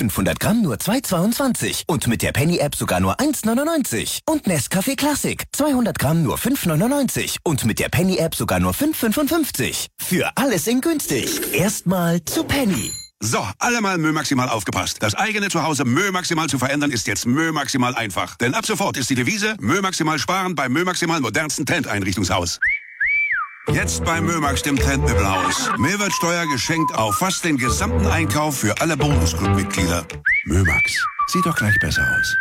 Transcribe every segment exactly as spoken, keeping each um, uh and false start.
fünfhundert Gramm nur zwei Euro zweiundzwanzig und mit der Penny-App sogar nur eins Euro neunundneunzig. Und Nescafé Classic, zweihundert Gramm nur fünf Euro neunundneunzig und mit der Penny-App sogar nur fünf Euro fünfundfünfzig. Für alles in günstig. Erstmal zu Penny. So, alle mal Mö Maximal aufgepasst. Das eigene Zuhause Mö Maximal zu verändern ist jetzt Mö Maximal einfach. Denn ab sofort ist die Devise Mö Maximal sparen beim Mö Maximal modernsten Trendeinrichtungshaus. Jetzt bei Mömax, dem Trendmöbelhaus. Mehrwertsteuer geschenkt auf fast den gesamten Einkauf für alle Bonusclub-Mitglieder. Mömax, sieht doch gleich besser aus.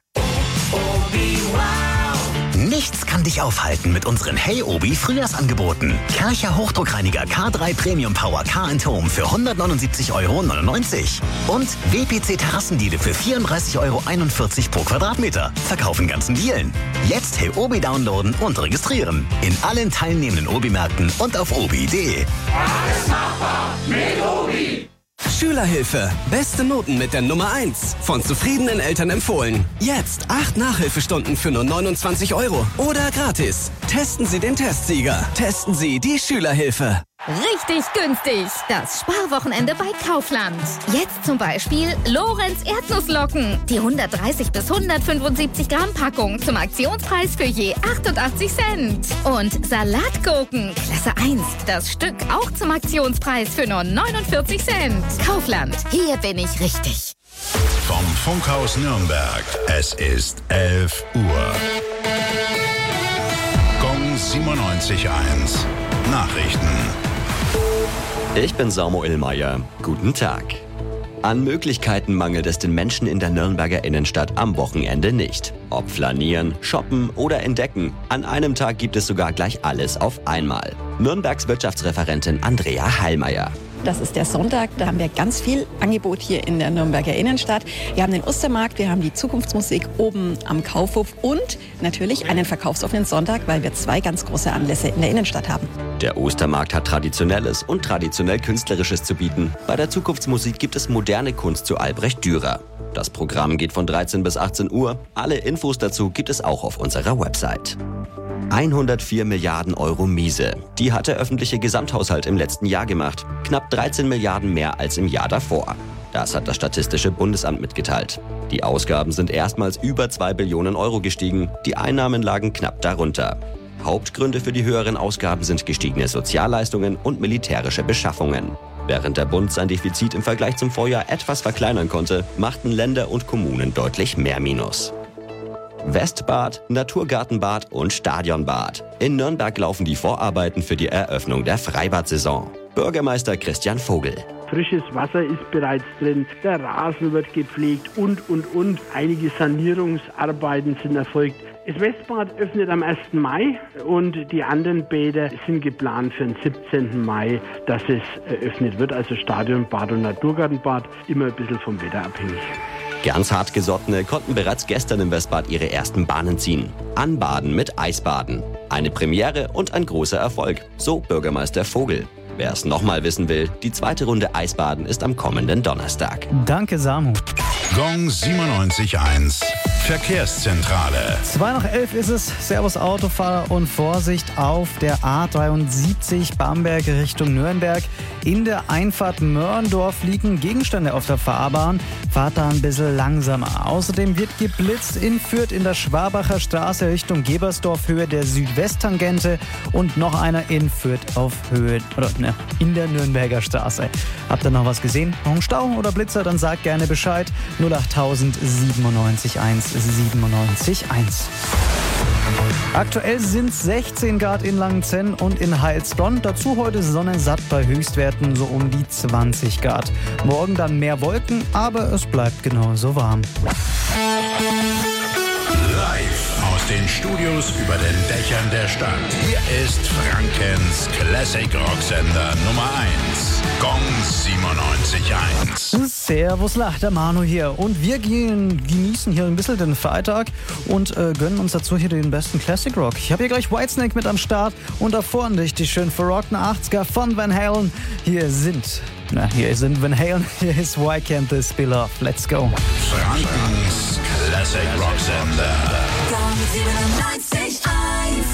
Nichts kann dich aufhalten mit unseren Hey Obi Frühjahrsangeboten. Karcher Hochdruckreiniger K drei Premium Power Car and Home für hundertneunundsiebzig Euro neunundneunzig. Und W P C Terrassendiele für vierunddreißig Euro einundvierzig pro Quadratmeter. Verkaufen ganzen Dielen. Jetzt Hey Obi downloaden und registrieren. In allen teilnehmenden Obi-Märkten und auf obi punkt de. Alles machbar mit Obi. Schülerhilfe. Beste Noten mit der Nummer eins. Von zufriedenen Eltern empfohlen. Jetzt acht Nachhilfestunden für nur neunundzwanzig Euro. Oder gratis. Testen Sie den Testsieger. Testen Sie die Schülerhilfe. Richtig günstig. Das Sparwochenende bei Kaufland. Jetzt zum Beispiel Lorenz Erdnusslocken. Die hundertdreißig bis hundertfünfundsiebzig Gramm Packung zum Aktionspreis für je achtundachtzig Cent. Und Salatgurken, Klasse eins. Das Stück auch zum Aktionspreis für nur neunundvierzig Cent. Kaufland. Hier bin ich richtig. Vom Funkhaus Nürnberg. Es ist elf Uhr. Gong siebenundneunzig Komma eins. Nachrichten. Ich bin Samuel Meyer. Guten Tag. An Möglichkeiten mangelt es den Menschen in der Nürnberger Innenstadt am Wochenende nicht. Ob flanieren, shoppen oder entdecken, an einem Tag gibt es sogar gleich alles auf einmal. Nürnbergs Wirtschaftsreferentin Andrea Heilmeier. Das ist der Sonntag, da haben wir ganz viel Angebot hier in der Nürnberger Innenstadt. Wir haben den Ostermarkt, wir haben die Zukunftsmusik oben am Kaufhof und natürlich einen verkaufsoffenen Sonntag, weil wir zwei ganz große Anlässe in der Innenstadt haben. Der Ostermarkt hat Traditionelles und traditionell Künstlerisches zu bieten. Bei der Zukunftsmusik gibt es moderne Kunst zu Albrecht Dürer. Das Programm geht von dreizehn bis achtzehn Uhr. Alle Infos dazu gibt es auch auf unserer Website. hundertvier Milliarden Euro Miese. Die hat der öffentliche Gesamthaushalt im letzten Jahr gemacht. Knapp dreizehn Milliarden mehr als im Jahr davor. Das hat das Statistische Bundesamt mitgeteilt. Die Ausgaben sind erstmals über zwei Billionen Euro gestiegen. Die Einnahmen lagen knapp darunter. Hauptgründe für die höheren Ausgaben sind gestiegene Sozialleistungen und militärische Beschaffungen. Während der Bund sein Defizit im Vergleich zum Vorjahr etwas verkleinern konnte, machten Länder und Kommunen deutlich mehr Minus. Westbad, Naturgartenbad und Stadionbad. In Nürnberg laufen die Vorarbeiten für die Eröffnung der Freibad-Saison. Bürgermeister Christian Vogel. Frisches Wasser ist bereits drin, der Rasen wird gepflegt und, und, und. Einige Sanierungsarbeiten sind erfolgt. Das Westbad öffnet am ersten Mai und die anderen Bäder sind geplant für den siebzehnten Mai, dass es eröffnet wird. Also Stadionbad und Naturgartenbad, immer ein bisschen vom Wetter abhängig. Ganz Hartgesottene konnten bereits gestern im Westbad ihre ersten Bahnen ziehen. Anbaden mit Eisbaden. Eine Premiere und ein großer Erfolg, so Bürgermeister Vogel. Wer es nochmal wissen will, die zweite Runde Eisbaden ist am kommenden Donnerstag. Danke, Samu. Gong siebenundneunzig Komma eins. Verkehrszentrale. zwei nach elf ist es. Servus Autofahrer und Vorsicht auf der A dreiundsiebzig Bamberg Richtung Nürnberg. In der Einfahrt Mörndorf liegen Gegenstände auf der Fahrbahn. Fahrt da ein bisschen langsamer. Außerdem wird geblitzt in Fürth in der Schwabacher Straße Richtung Gebersdorf Höhe der Südwesttangente und noch einer in Fürth auf Höhe oder ne, in der Nürnberger Straße. Habt ihr noch was gesehen? Noch einen Stau oder Blitzer? Dann sagt gerne Bescheid. null acht siebenundneunzig eins siebenundneunzig eins. Aktuell sind es sechzehn Grad in Langenzenn und in Heilsbronn. Dazu heute sonnensatt bei Höchstwerten so um die zwanzig Grad. Morgen dann mehr Wolken, aber es bleibt genauso warm. Live aus den Studios über den Dächern der Stadt. Hier ist Frankens Classic Rock Sender Nummer eins. Gong siebenundneunzig Komma eins. Servus, Lach, der Manu hier. Und wir gehen, genießen hier ein bisschen den Freitag und äh, gönnen uns dazu hier den besten Classic Rock. Ich habe hier gleich Whitesnake mit am Start und davor dich die schön verrockten achtziger von Van Halen. Hier sind, na, hier sind Van Halen, hier ist Why Can't This Be Love. Let's go. Frankens Classic Rock Sender. Gong siebenundneunzig Komma eins.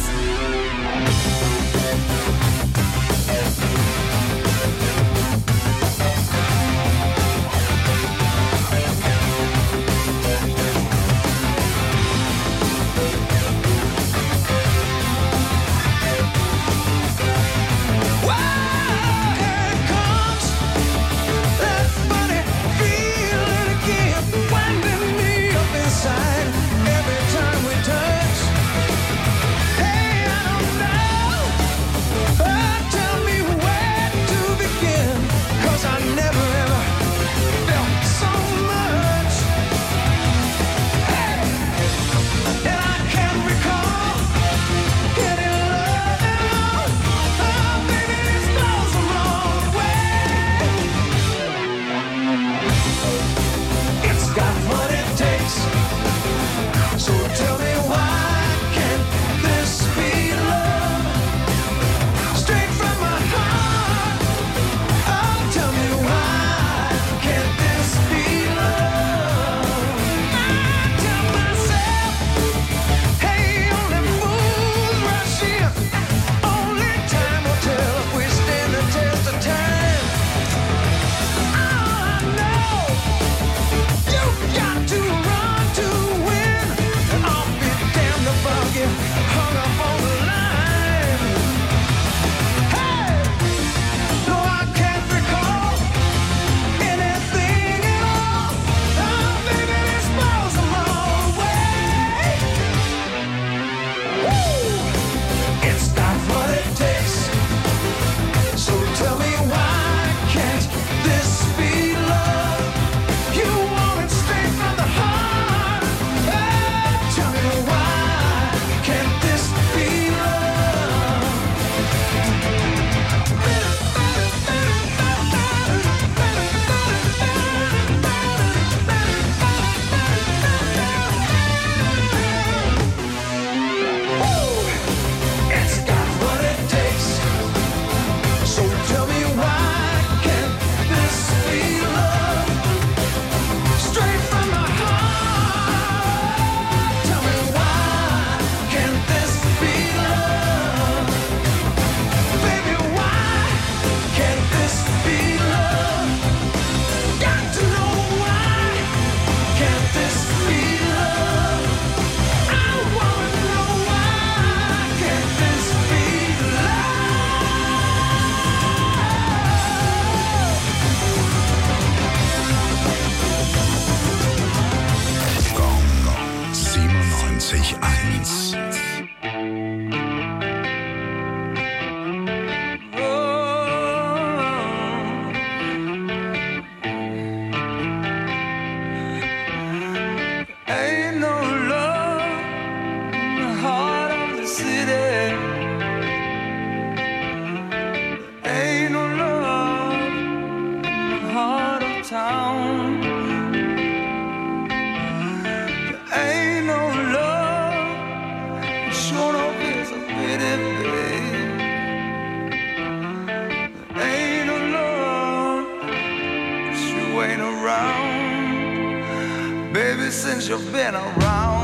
baby, since you've been around.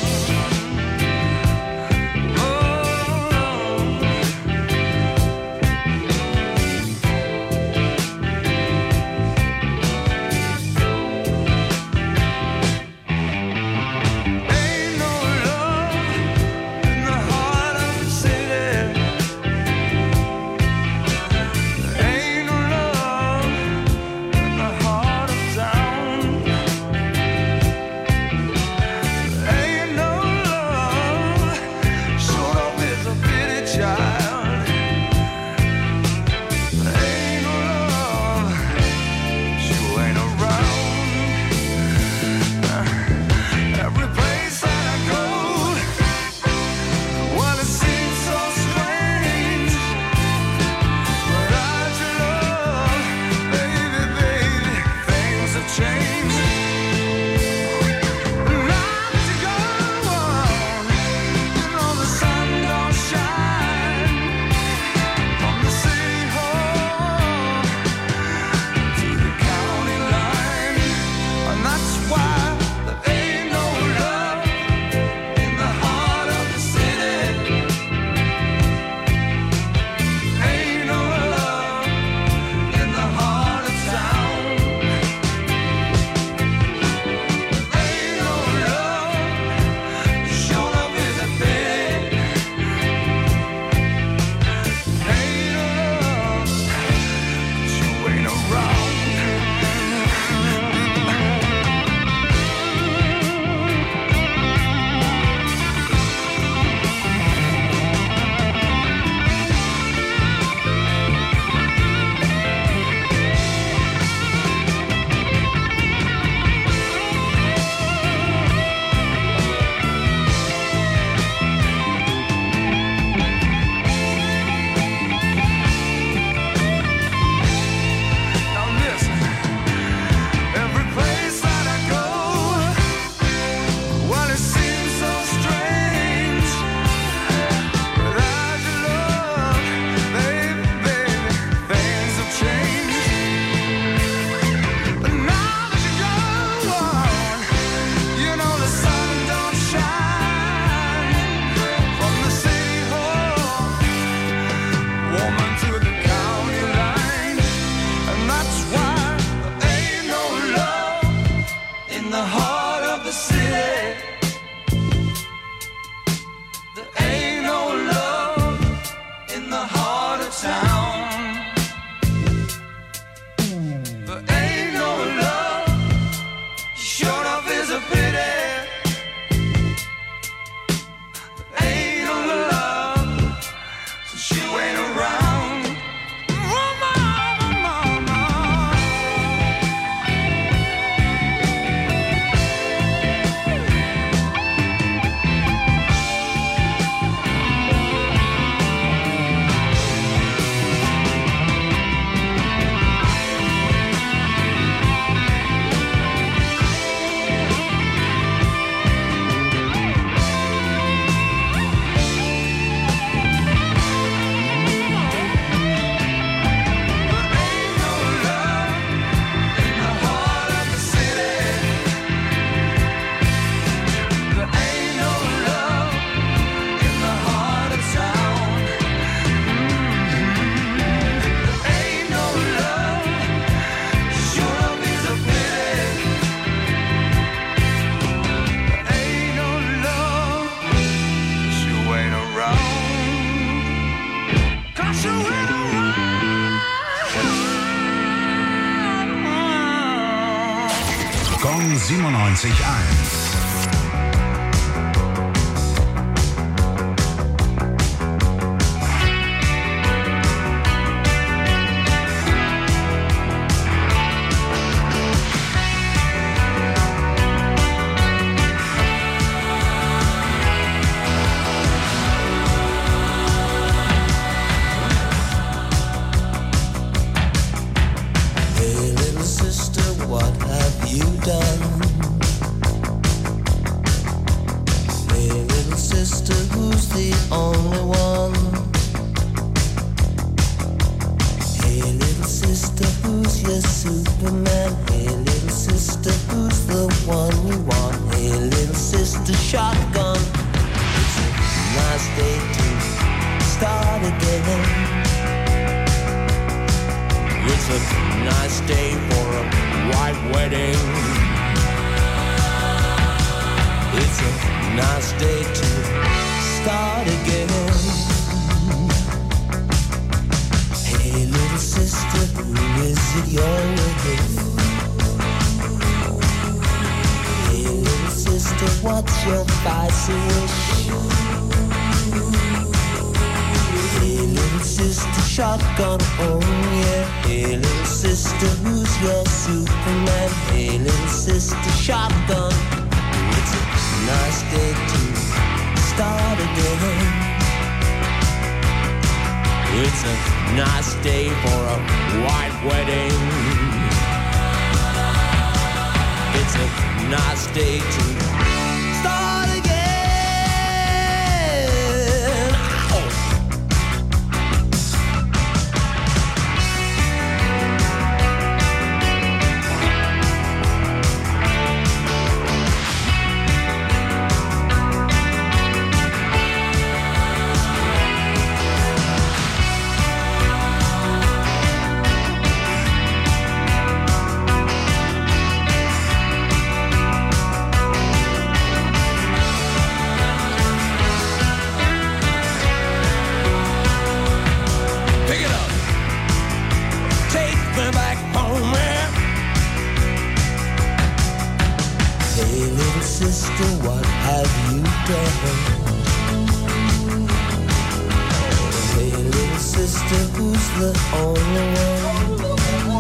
Gong siebenundneunzig Komma eins. Superman, hey little sister, who's the one you wedding. It's a nice day to start again. Hey little sister, who is it you're with? Hey little sister, what's your spicy wish? Hey little sister, shotgun on, yeah. Hey little sister, who's your Superman? Hey little sister, shotgun. It's a nice day to start again. It's a nice day for a white wedding. It's a nice day to start again. Ow. Sister, what have you done? Hey little sister, who's the only one?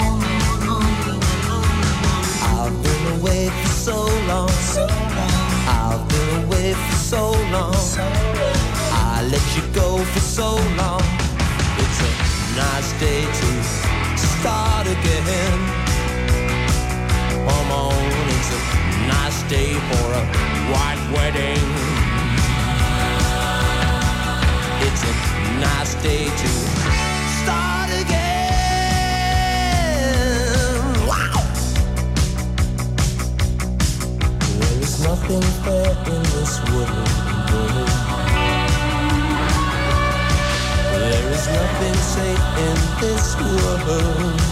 I've been away for so long. I've been away for so long. I let you go for so long. It's a nice day to start again. Come on, it's a nice day for a white wedding. It's a nice day to start again. Wow! There is nothing fair in this world. There is nothing safe in this world.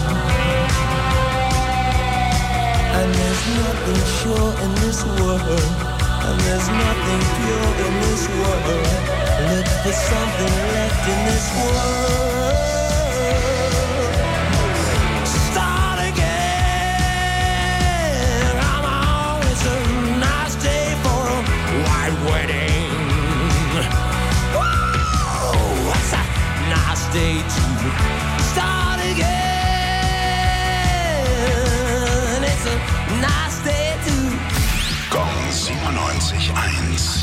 And there's nothing sure in this world. And there's nothing pure in this world. Look for something left in this world. Start again. Come on, it's a nice day for a white wedding. Whoa, it's a nice day to start again. Nice day too. Gong siebenundneunzig eins.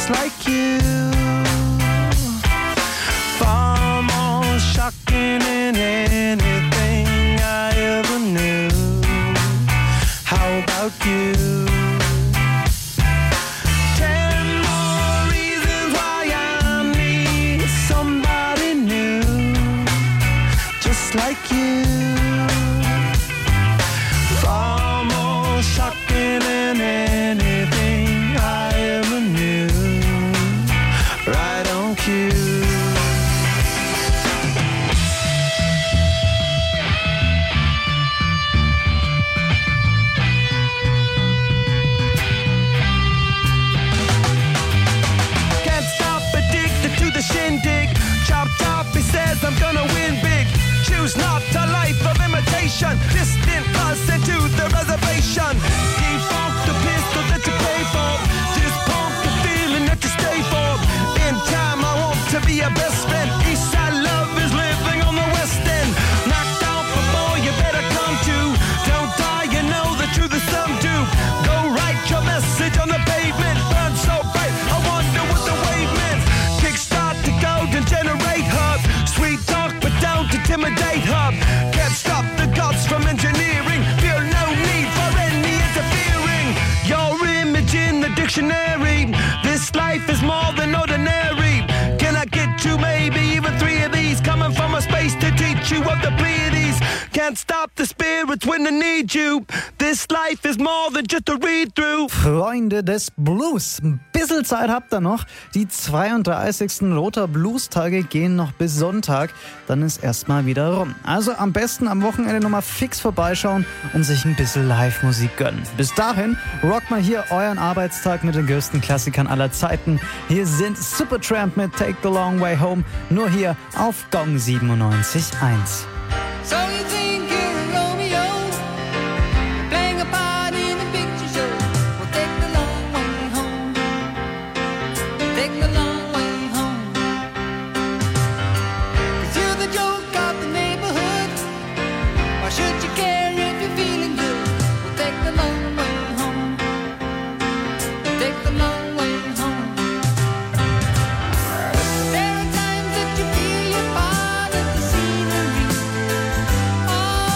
just like you. Far more shocking than anything I ever knew. How about you? Ten more reasons why I need somebody new, just like you. Far more shocking than anything I ever knew. Right on cue. Shindig, chop top, he says I'm gonna win big. Choose not a life of imitation. Distant us into the reservation. Defunct the pistol that you pay for. This punk the feeling that you stay for. In time I want to be your best friend. Eastside love is living on the west end. Knocked out before you better come to. Don't die, you know the truth is some do. Go write your message on the pavement. Burn so bright, I wonder what the wave meant. Kickstart the golden generate hub. Sweet talk but don't intimidate hub. Can't stop the gods from engineering. Feel no need for any interfering. Your image in the dictionary. This life is more than ordinary. Can I get you maybe even three of these? Coming from a space to teach you of the Pleiades. Can't stop the spirits when they need you. This life is more than just a read-through. Freunde des Blues, ein bisschen Zeit habt ihr noch. Die zweiunddreißigsten Lothar Blues Tage gehen noch bis Sonntag. Dann ist erstmal wieder rum. Also am besten am Wochenende nochmal fix vorbeischauen und sich ein bisschen Live-Musik gönnen. Bis dahin, rockt mal hier euren Arbeitstag mit den größten Klassikern aller Zeiten. Hier sind Supertramp mit Take the Long Way Home. Nur hier auf Gong siebenundneunzig Komma eins. So you think you're a Romeo, playing a part in a picture show. Well, take the long way home. Take the long way home. 'Cause you're the joke of the neighborhood. Why should you care if you're feeling good? Well, take the long way home. Take the long way home. There are times that you feel you're part of the scenery. Oh,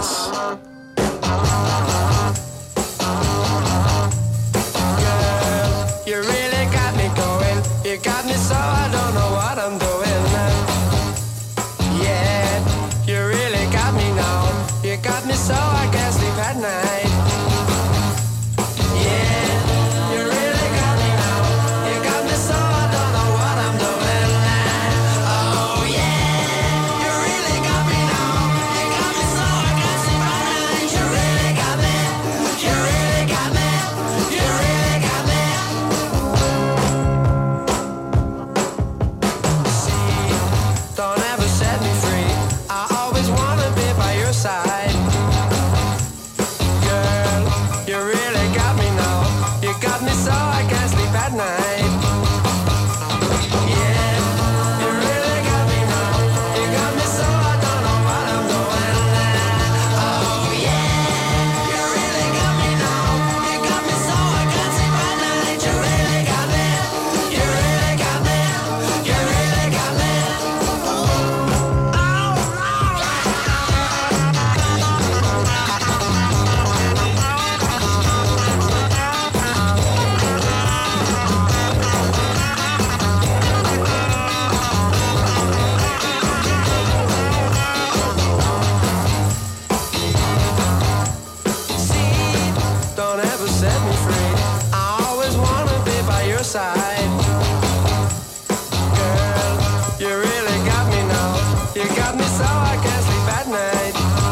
eins. You really got me going. You got me so I don't know what I'm doing. Yeah, you really got me now. You got me so I can't sleep at night. Yeah, you really got me now. You got me so I don't know what I'm doing. Oh yeah, you really got me now. You got me so I can't sleep at night. You really got me. You really got me. You really got me. Don't ever set me free. I always wanna be by your side. Girl, you really got me now. You got me so I can't sleep at night. Yeah, you really got me now. You got me so I don't know what I'm doing. Oh yeah, you really got me now. You got me so I can't sleep at night. You really got me. You really got me. You really got me. Don't ever set me free. I always wanna be by your side. Girl, you really got me now. You got me so I can't sleep at night.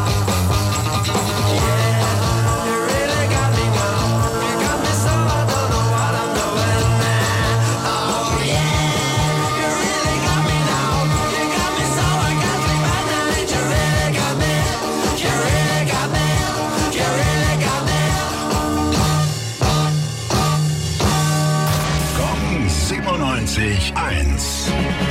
Yeah, you really got me now. You got me so I don't know what I'm doing. Oh yeah, you really got me now. You got me so I can't sleep at night. You really got me. You really got me. You really got me. Gong siebenundneunzig eins.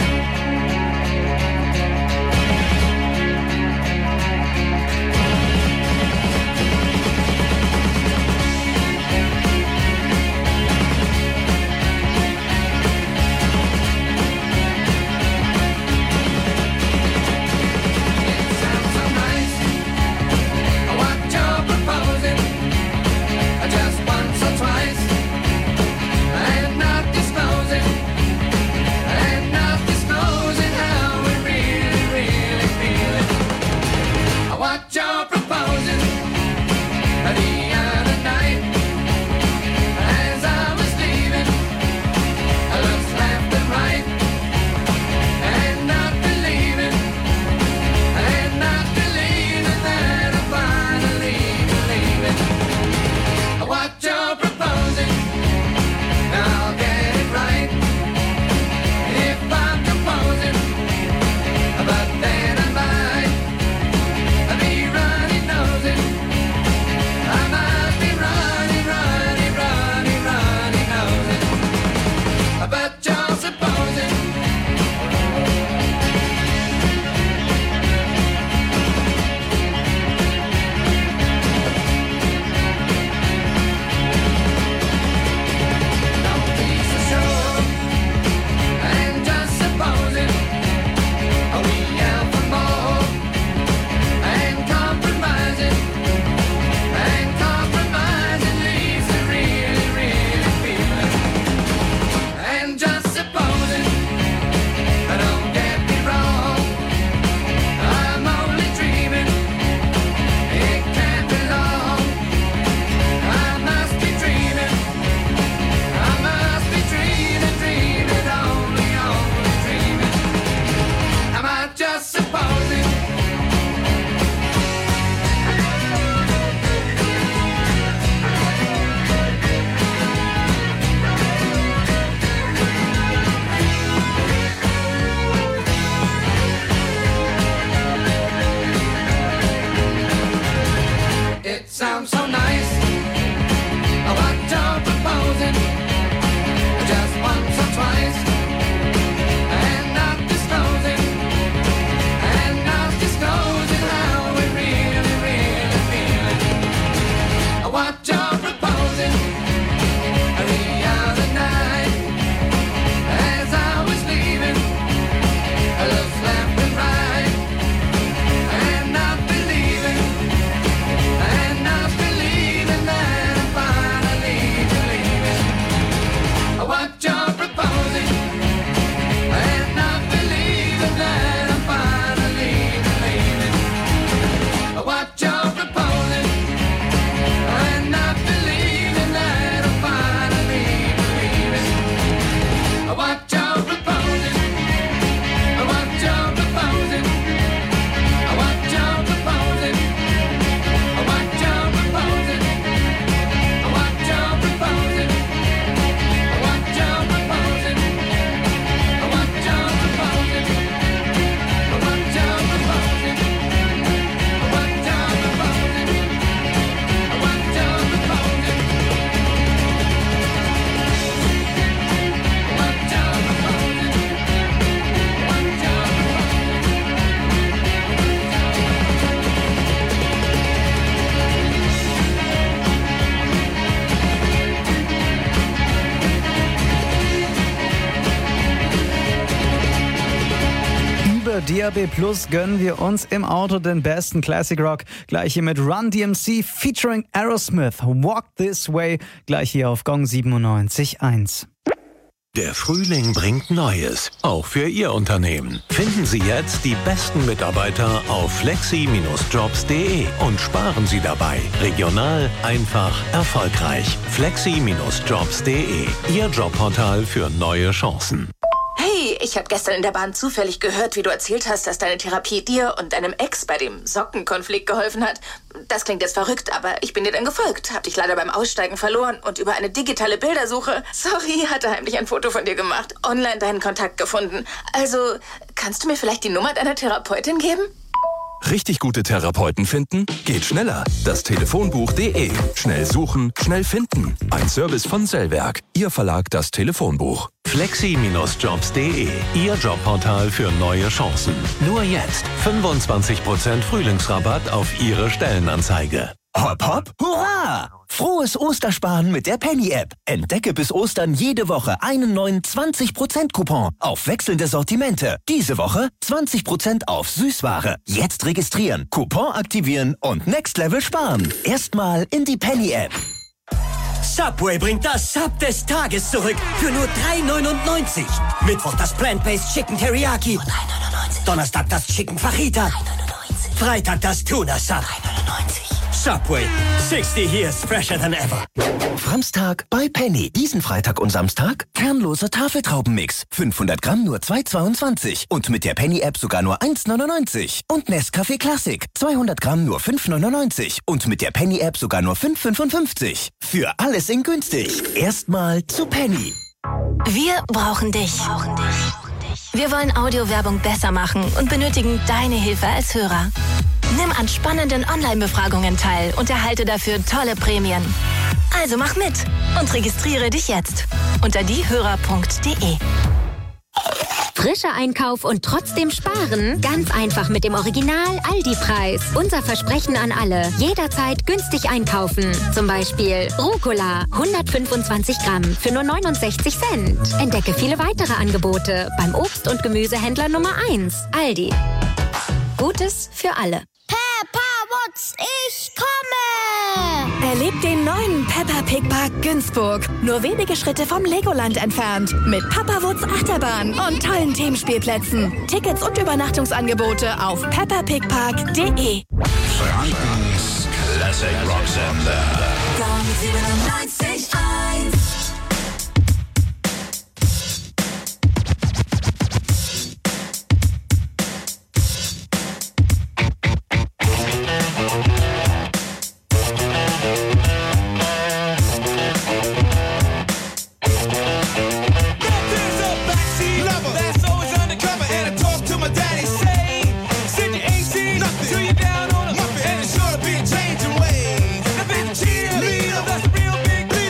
Just once or twice, and not disclosing, and not disclosing how we really, really feel it. What you're proposing the other night, as I was leaving, I looked left and right, and not believing, and not believing that I'm finally believing. What you're proposing, I'll get it right. If I'm composing, but then I might be running nosing. I might be running, running, running, running nosing. But you're supposing. And just supposing we out for more, and compromising, and compromising leaves a really, really feeling. And just supposing, don't get me wrong, I'm only dreaming, it can't be long. I must be dreaming, I must be dreaming, dreaming, only, only dreaming. Am I just supposing? It sounds so nice, what you're proposing. Just once or twice, and not disclosing, and not disclosing how we really, really feel it. What you're proposing the other night, as I was leaving, I looked left and right, and not believing, D A B Plus gönnen wir uns im Auto den besten Classic Rock. Gleich hier mit Run D M C featuring Aerosmith. Walk This Way. Gleich hier auf Gong siebenundneunzig Komma eins. Der Frühling bringt Neues, auch für Ihr Unternehmen. Finden Sie jetzt die besten Mitarbeiter auf flexi Bindestrich jobs punkt de und sparen Sie dabei. Regional, einfach, erfolgreich. flexi Bindestrich jobs punkt de, Ihr Jobportal für neue Chancen. Hey, ich habe gestern in der Bahn zufällig gehört, wie du erzählt hast, dass deine Therapie dir und deinem Ex bei dem Sockenkonflikt geholfen hat. Das klingt jetzt verrückt, aber ich bin dir dann gefolgt, hab dich leider beim Aussteigen verloren und über eine digitale Bildersuche, sorry, hatte heimlich ein Foto von dir gemacht, online deinen Kontakt gefunden. Also, kannst du mir vielleicht die Nummer deiner Therapeutin geben? Richtig gute Therapeuten finden? Geht schneller. Das Telefonbuch punkt de. Schnell suchen, schnell finden. Ein Service von Sellwerk. Ihr Verlag das Telefonbuch. flexi Bindestrich jobs punkt de, Ihr Jobportal für neue Chancen. Nur jetzt fünfundzwanzig Prozent Frühlingsrabatt auf Ihre Stellenanzeige. Hopp, hopp, hurra! Frohes Ostersparen mit der Penny-App. Entdecke bis Ostern jede Woche einen neuen zwanzig Prozent Coupon auf wechselnde Sortimente. Diese Woche zwanzig Prozent auf Süßware. Jetzt registrieren, Coupon aktivieren und Next Level sparen. Erstmal in die Penny-App. Subway bringt das Sub des Tages zurück für nur drei neunundneunzig. Mittwoch das Plant-Based Chicken Teriyaki. drei neunundneunzig. Donnerstag das Chicken Fajita. drei neunundneunzig. Freitag das Tuna Sub. drei neunundneunzig. Subway. sixty years fresher than ever. Framstag bei Penny. Diesen Freitag und Samstag kernloser Tafeltraubenmix. fünfhundert Gramm nur zwei zweiundzwanzig. Und mit der Penny-App sogar nur eins neunundneunzig. Und Nescafé Classic. zweihundert Gramm nur fünf neunundneunzig. Und mit der Penny-App sogar nur fünf fünfundfünfzig. Für alles in günstig. Erstmal zu Penny. Wir brauchen dich. Wir wollen Audiowerbung besser machen und benötigen deine Hilfe als Hörer. Nimm an spannenden Online-Befragungen teil und erhalte dafür tolle Prämien. Also mach mit und registriere dich jetzt unter diehörer punkt de. Frischer Einkauf und trotzdem sparen? Ganz einfach mit dem Original Aldi-Preis. Unser Versprechen an alle. Jederzeit günstig einkaufen. Zum Beispiel Rucola, hundertfünfundzwanzig Gramm für nur neunundsechzig Cent. Entdecke viele weitere Angebote beim Obst- und Gemüsehändler Nummer eins. Aldi. Gutes für alle. Peppa Wutz, ich komme! Erlebt den neuen Peppa Pig Park Günzburg. Nur wenige Schritte vom Legoland entfernt. Mit Papa Wutz Achterbahn und tollen Themenspielplätzen. Tickets und Übernachtungsangebote auf peppa pig park punkt de. Frankens Classic Rock Sender. Gong siebenundneunzig Komma eins. Cheerleader, that's a real big deal.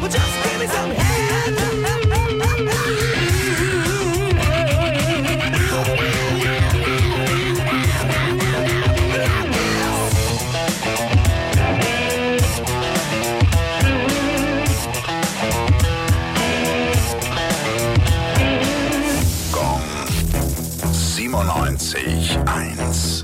Well, just give me some head. siebenundneunzig eins.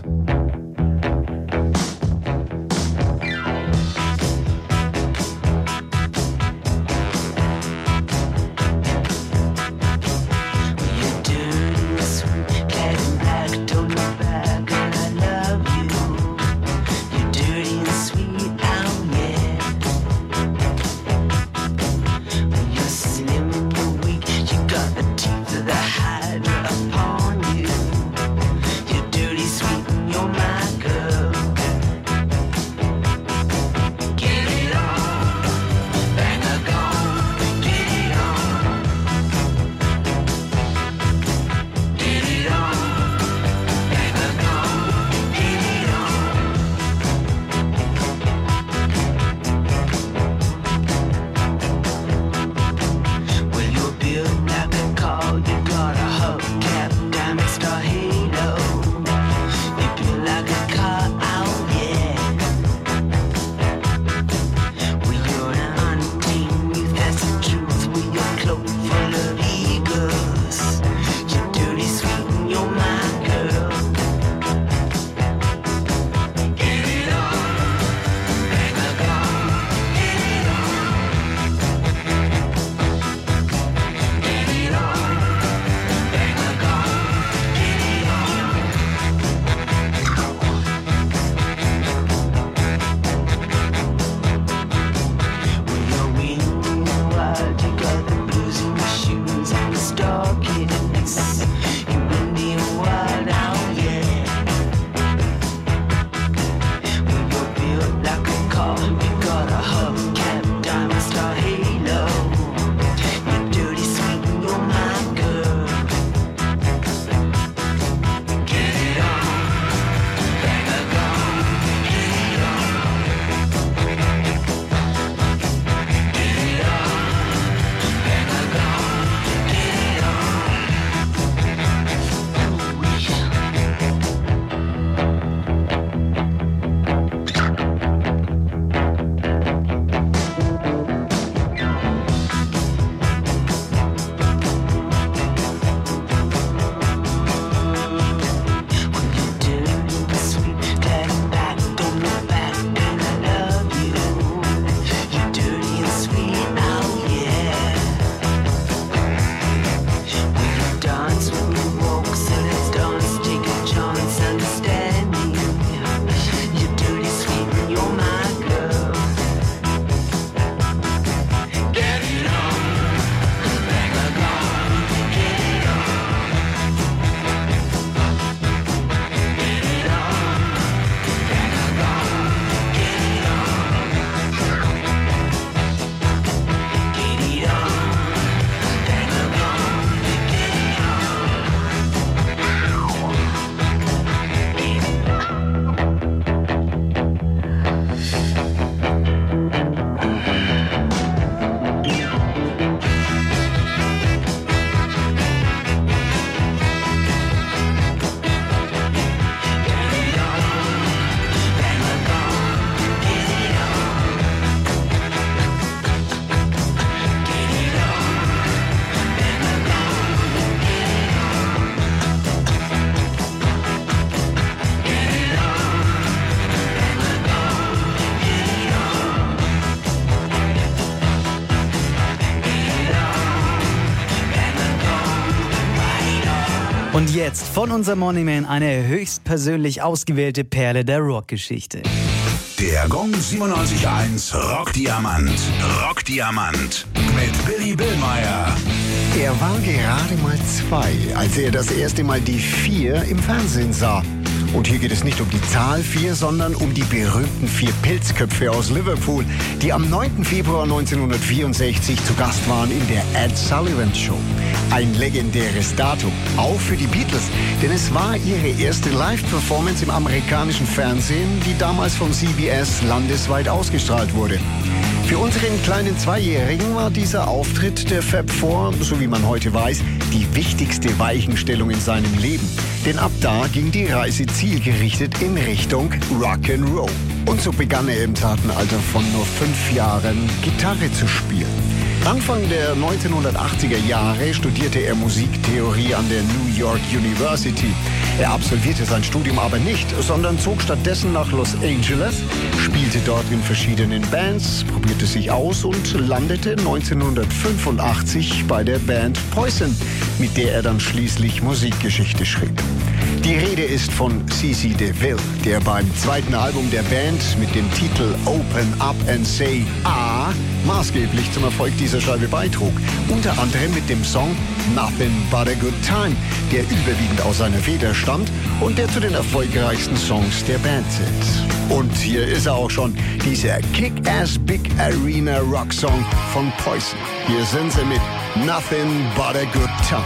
Und jetzt von unserem Morning Man eine höchstpersönlich ausgewählte Perle der Rockgeschichte. Der Gong siebenundneunzig eins Rockdiamant. Rockdiamant mit Billy Billmeyer. Er war gerade mal zwei, als er das erste Mal die vier im Fernsehen sah. Und hier geht es nicht um die Zahl vier, sondern um die berühmten vier Pilzköpfe aus Liverpool, die am neunten Februar neunzehnhundertvierundsechzig zu Gast waren in der Ed Sullivan Show. Ein legendäres Datum, auch für die Beatles, denn es war ihre erste Live-Performance im amerikanischen Fernsehen, die damals von C B S landesweit ausgestrahlt wurde. Für unseren kleinen Zweijährigen war dieser Auftritt der Fab Four, so wie man heute weiß, die wichtigste Weichenstellung in seinem Leben. Denn ab da ging die Reise zielgerichtet in Richtung Rock'n'Roll. Und so begann er im zarten Alter von nur fünf Jahren Gitarre zu spielen. Anfang der neunzehnhundertachtziger Jahre studierte er Musiktheorie an der New York University. Er absolvierte sein Studium aber nicht, sondern zog stattdessen nach Los Angeles, spielte dort in verschiedenen Bands, probierte sich aus und landete neunzehnhundertfünfundachtzig bei der Band Poison, mit der er dann schließlich Musikgeschichte schrieb. Die Rede ist von C C DeVille, der beim zweiten Album der Band mit dem Titel Open Up and Say Ah maßgeblich zum Erfolg dieser Scheibe beitrug. Unter anderem mit dem Song Nothing But a Good Time, der überwiegend aus seiner Feder stammt und der zu den erfolgreichsten Songs der Band zählt. Und hier ist er auch schon, dieser Kick-Ass Big Arena Rock Song von Poison. Hier sind sie mit Nothing But a Good Time.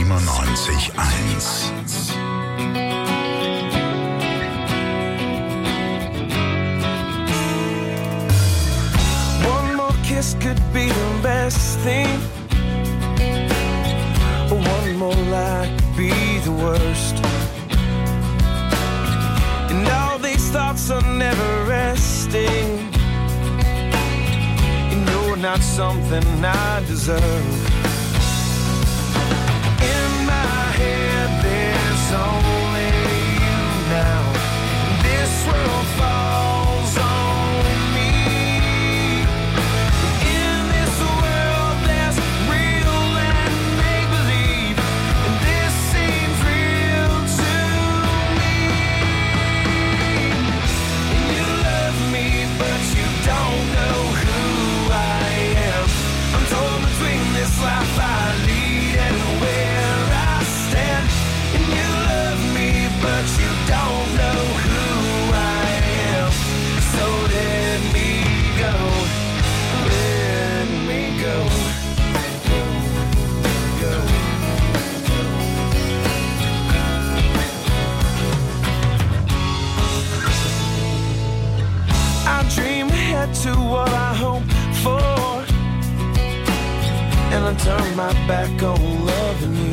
siebenundneunzig Komma eins. could be the best thing. One more lie could be the worst. And all these thoughts are never resting. And you're not something I deserve. In my head there's only you now. This world falls on me. In this world there's real and make-believe, and this seems real to me. And you love me, but you don't know who I am. I'm torn between this life I lead and where I stand. And you love me, but you don't know who I am. So let me go, let me go, go. I dream ahead to what I hope for, and I turn my back on loving you.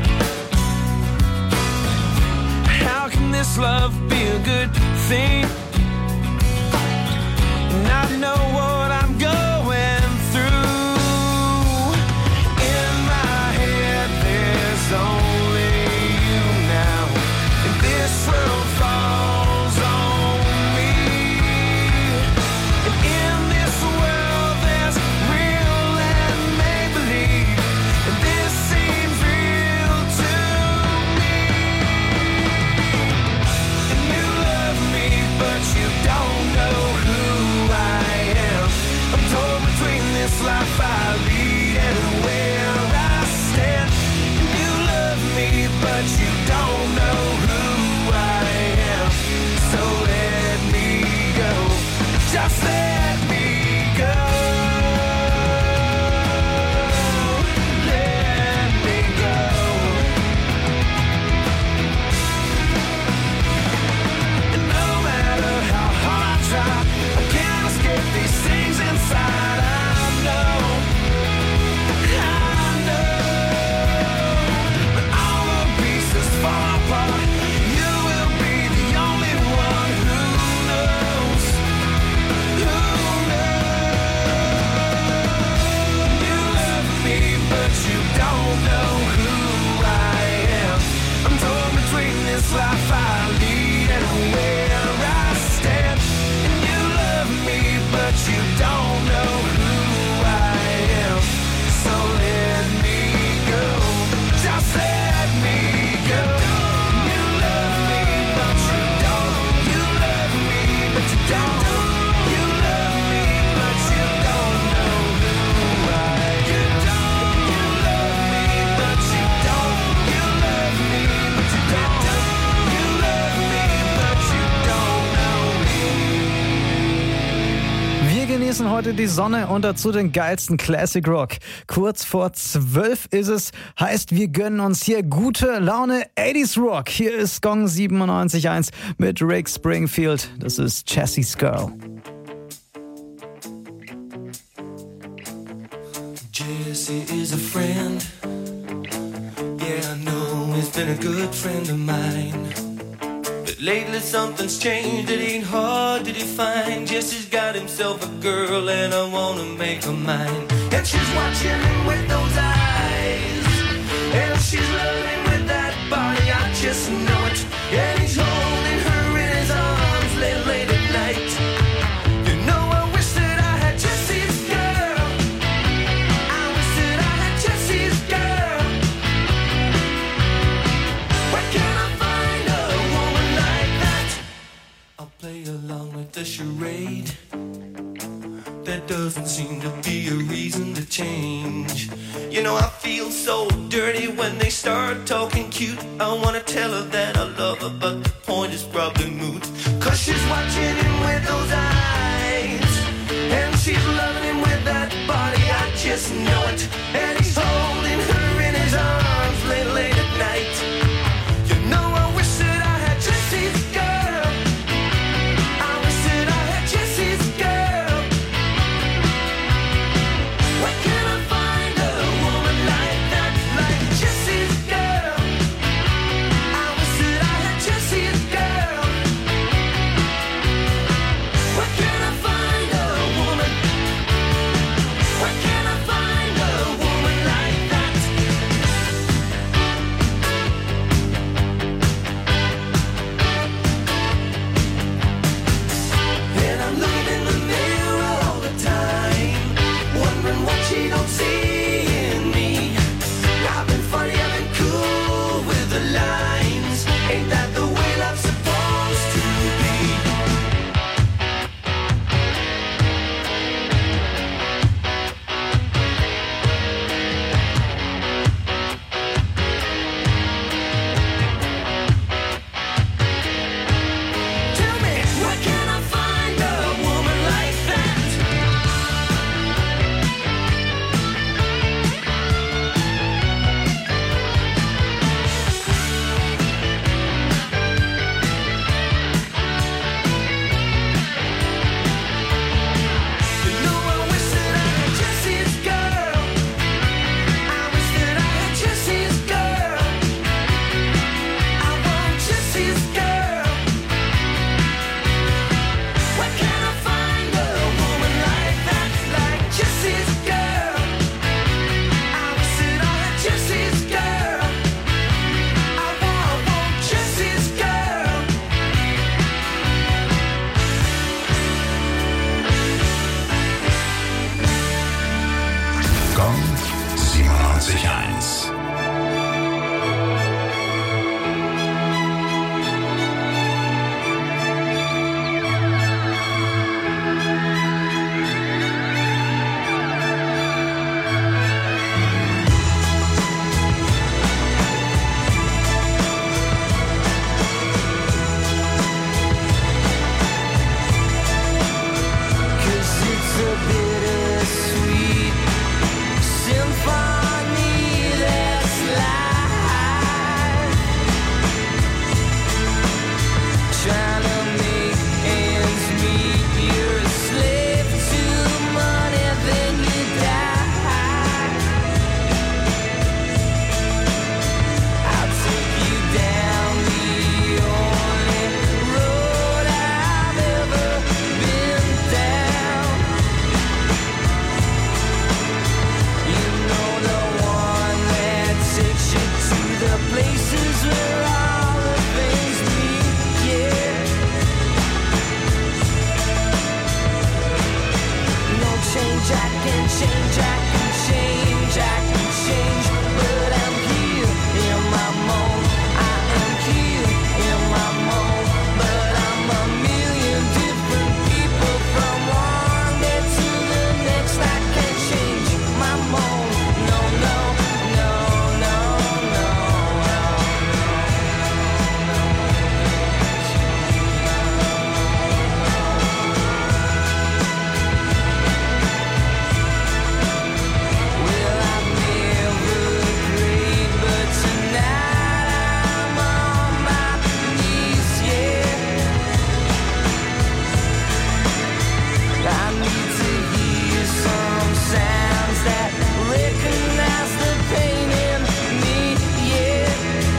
How can this love be a good thing? And I know what I'm going through. In my head there's only you now, and this world falls on me. And in this world there's real and make-believe, and this seems real to me. And you love me, but you don't know who I am. I'm torn between this life I lead and where I stand. And you love me, but you don't know who I am. So let me go, just let me go. Let me go. And no matter how hard I try, I can't escape these things inside. I know, I know. When all the pieces fall apart, you will be the only one who knows, who knows. You love me, but you don't know who I am. I'm torn between this life I lead and where I stand. And you love me, but you don't know who I am. So let me go, just let me go. You love me, but you don't. You love me, but you don't. You love me, but you don't know who I am. You don't. You love me, but you don't. You love me, but you don't. You love me, but you don't know me. Wir genießen heute die Sonne und dazu den geilsten Classic Rock. Kurz vor zwölf ist es, heißt wir gönnen uns hier gute Laune achtziger Rock. Hier ist Gong siebenundneunzig Komma eins mit Rick Springfield. Das ist Chessie's Girl. Jesse is a friend. Yeah, I know he's been a good friend of mine. But lately something's changed, it ain't hard to define. Jesse's got himself a girl and I wanna make her mine. And she's watching him with those eyes, and she's loving with that body, I just know it. And he's holding her in his arms late, late at night. You know I wish that I had Jesse's girl. I wish that I had Jesse's girl. Where can I find a woman like that? I'll play along with the charade. There doesn't seem to be a reason to change. You know I feel so dirty when they start talking cute. I wanna tell her that I love her, but the point is probably moot. Cause she's watching him with those eyes, and she's loving him with that body, I just know it. And he's holding her in his arms late, late at night. You know I wish that I had Jesse's girl. I wish that I had Jesse's girl. places where all the things meet, yeah. No change, I can change, I can change, I can change, but I'm here in my mold. I am here in my mold, but I'm a million different people from one day to the next. I can't change my mold. No, no, no, no, no, well, I've never agreed, but tonight I'm on my knees, yeah. I need to hear some sounds that recognize the pain in me, yeah.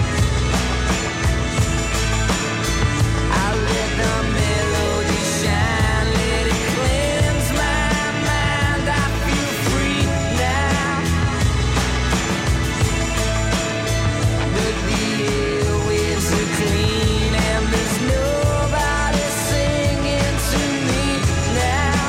I let the melody shine, let it cleanse my mind. I feel free now. But the airwaves are clean and there's nobody singing to me now.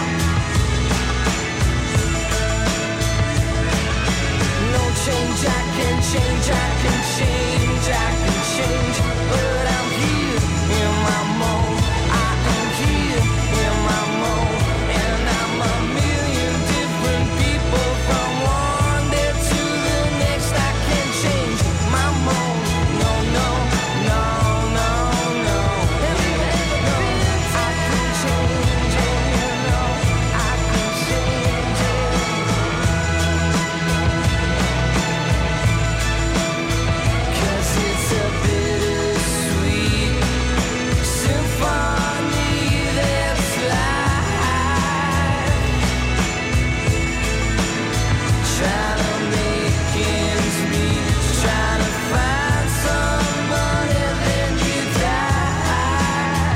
No change, I can change, I can change, I can change, but I'm here in my mold. I am here in my mold, and I'm a million different people from one day to the next. I can change my mold. No, no, no, no, no. No, I can change it, you know. I can change it. 'Cause it's a bittersweet symphony that's life. Trying to make ends meet, trying to find somebody, then you die.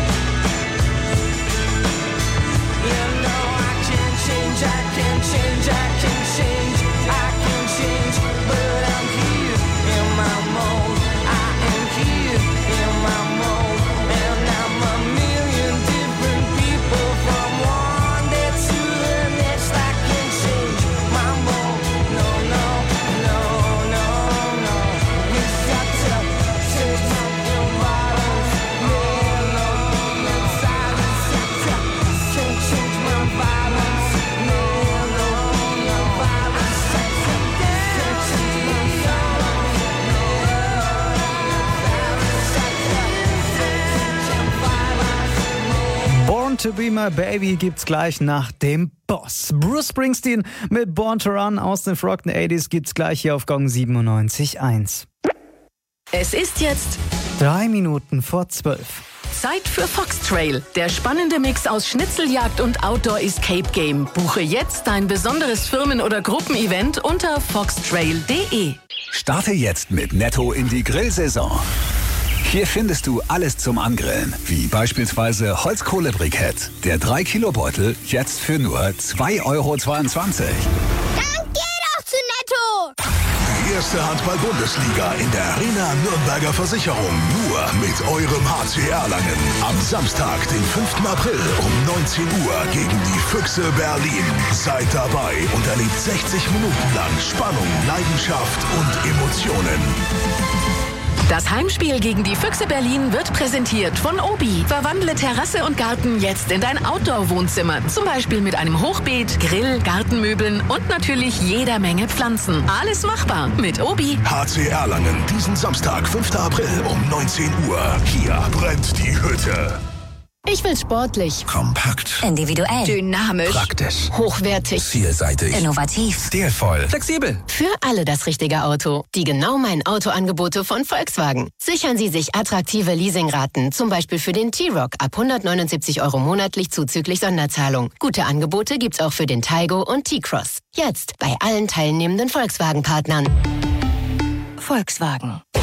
You know I can change, I can change, I can change, I can change, but I'm here in my mold. I am here in my mold, and I'm a million different people from one day to the next. I can change my mold. No, no, no, no, no. You've got to change your violence. Melody and silence. Can't change my violence. Melody and violence. Can't change my Born to be my baby gibt's gleich nach dem Boss. Bruce Springsteen mit Born to Run aus den verrockten achtziger gibt's gleich hier auf Gong siebenundneunzig Komma eins. Es ist jetzt Drei Minuten vor zwölf. Zeit für Fox Trail. Der spannende Mix aus Schnitzeljagd und Outdoor Escape Game. Buche jetzt dein besonderes Firmen- oder Gruppenevent unter foxtrail punkt de. Starte jetzt mit Netto in die Grillsaison. Hier findest du alles zum Angrillen, wie beispielsweise Holzkohlebrikett. Der drei Kilo Beutel jetzt für nur zwei Euro zweiundzwanzig. Dann geh doch zu Netto! Die erste Handball-Bundesliga in der Arena Nürnberger Versicherung. Nur mit eurem H C Erlangen. Am Samstag, den fünften April um neunzehn Uhr gegen die Füchse Berlin. Seid dabei und erlebt sechzig Minuten lang Spannung, Leidenschaft und Emotionen. Das Heimspiel gegen die Füchse Berlin wird präsentiert von Obi. Verwandle Terrasse und Garten jetzt in dein Outdoor-Wohnzimmer. Zum Beispiel mit einem Hochbeet, Grill, Gartenmöbeln und natürlich jeder Menge Pflanzen. Alles machbar mit Obi. H C Erlangen, diesen Samstag, fünften April um neunzehn Uhr. Hier brennt die Hütte. Ich will sportlich, Kompakt, Individuell. dynamisch, praktisch, hochwertig, vielseitig, Innovativ. stilvoll, flexibel. Für alle das richtige Auto. Die genau mein Autoangebote von Volkswagen. Sichern Sie sich attraktive Leasingraten, zum Beispiel für den T-Roc ab hundertneunundsiebzig Euro monatlich zuzüglich Sonderzahlung. Gute Angebote gibt's auch für den Taigo und T-Cross. Jetzt bei allen teilnehmenden Volkswagen-Partnern. Volkswagen.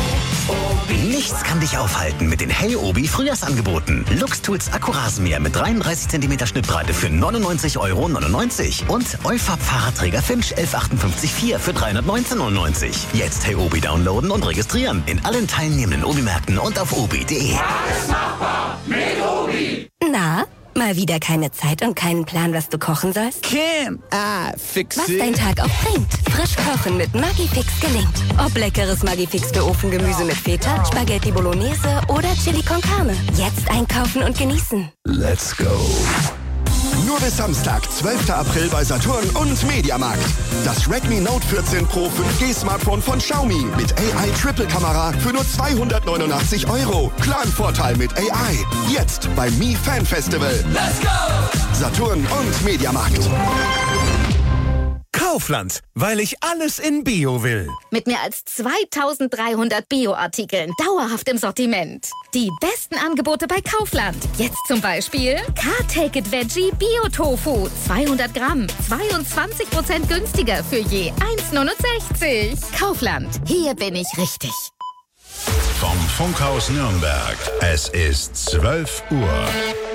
Nichts kann dich aufhalten mit den Hey Obi Frühjahrsangeboten. Luxtools Akkurasenmäher mit dreiunddreißig Zentimeter Schnittbreite für neunundneunzig Euro neunundneunzig und Eufab Fahrradträger Finch elf achtundfünfzig vier für dreihundertneunzehn neunundneunzig. Jetzt Hey Obi downloaden und registrieren in allen teilnehmenden Obi-Märkten und auf obi punkt de. Alles machbar mit Obi. Na, mal wieder keine Zeit und keinen Plan, was du kochen sollst? Kim, ah, fix Was dein Tag auch bringt. Frisch kochen mit Maggi-Fix gelingt. Ob leckeres Maggi-Fix für Ofengemüse mit Feta, Spaghetti Bolognese oder Chili con Carne. Jetzt einkaufen und genießen. Let's go. Nur bis Samstag, zwölften April bei Saturn und Mediamarkt. Das Redmi Note vierzehn Pro fünf G Smartphone von Xiaomi mit A I-Triple-Kamera für nur zweihundertneunundachtzig Euro. Klaren Vorteil mit A I. Jetzt beim Mi Fan Festival. Let's go! Saturn und Mediamarkt. Kaufland, weil ich alles in Bio will. Mit mehr als zweitausenddreihundert Bio-Artikeln dauerhaft im Sortiment. Die besten Angebote bei Kaufland. Jetzt zum Beispiel Car-Take-It Veggie Bio-Tofu. zweihundert Gramm, zweiundzwanzig Prozent günstiger für je eins neunundsechzig. Kaufland, hier bin ich richtig. Vom Funkhaus Nürnberg. Es ist zwölf Uhr.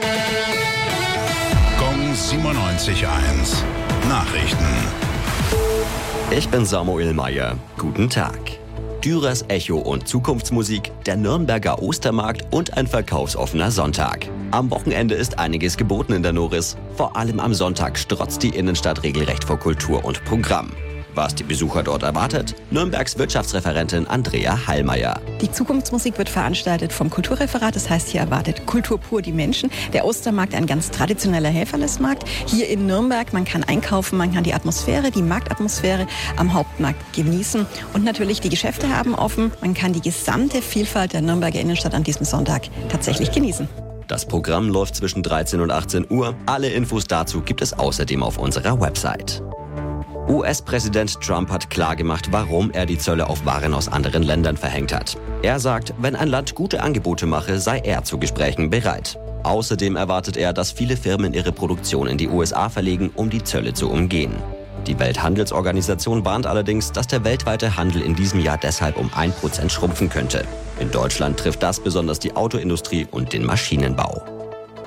Gong siebenundneunzig Komma eins. Nachrichten. Ich bin Samuel Meyer. Guten Tag. Dürers Echo und Zukunftsmusik, der Nürnberger Ostermarkt und ein verkaufsoffener Sonntag. Am Wochenende ist einiges geboten in der Noris. Vor allem am Sonntag strotzt die Innenstadt regelrecht vor Kultur und Programm. Was die Besucher dort erwartet? Nürnbergs Wirtschaftsreferentin Andrea Hallmeier. Die Zukunftsmusik wird veranstaltet vom Kulturreferat. Das heißt, hier erwartet Kultur pur die Menschen. Der Ostermarkt, ein ganz traditioneller Helferlesmarkt. Hier in Nürnberg, man kann einkaufen, man kann die Atmosphäre, die Marktatmosphäre am Hauptmarkt genießen. Und natürlich, die Geschäfte haben offen. Man kann die gesamte Vielfalt der Nürnberger Innenstadt an diesem Sonntag tatsächlich genießen. Das Programm läuft zwischen dreizehn und achtzehn Uhr. Alle Infos dazu gibt es außerdem auf unserer Website. U S-Präsident Trump hat klargemacht, warum er die Zölle auf Waren aus anderen Ländern verhängt hat. Er sagt, wenn ein Land gute Angebote mache, sei er zu Gesprächen bereit. Außerdem erwartet er, dass viele Firmen ihre Produktion in die U S A verlegen, um die Zölle zu umgehen. Die Welthandelsorganisation warnt allerdings, dass der weltweite Handel in diesem Jahr deshalb um ein Prozent schrumpfen könnte. In Deutschland trifft das besonders die Autoindustrie und den Maschinenbau.